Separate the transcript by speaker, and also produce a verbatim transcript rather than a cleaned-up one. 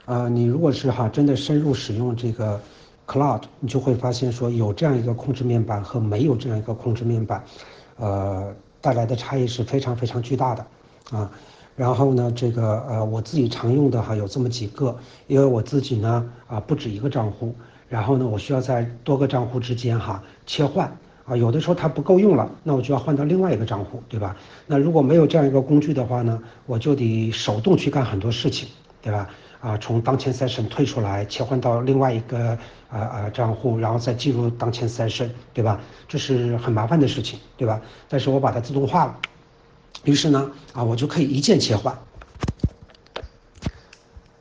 Speaker 1: 呃，你如果是哈真的深入使用这个 Cloud，你就会发现说有这样一个控制面板和没有这样一个控制面板，呃，带来的差异是非常非常巨大的啊。然后呢，这个呃我自己常用的哈有这么几个，因为我自己呢啊不止一个账户，然后呢我需要在多个账户之间哈切换。啊，有的时候它不够用了，那我就要换到另外一个账户，对吧？那如果没有这样一个工具的话呢，我就得手动去干很多事情，对吧？啊，从当前 session 退出来，切换到另外一个啊啊账户，然后再进入当前 session，对吧？这是很麻烦的事情，对吧？但是我把它自动化了，于是呢，啊，我就可以一键切换。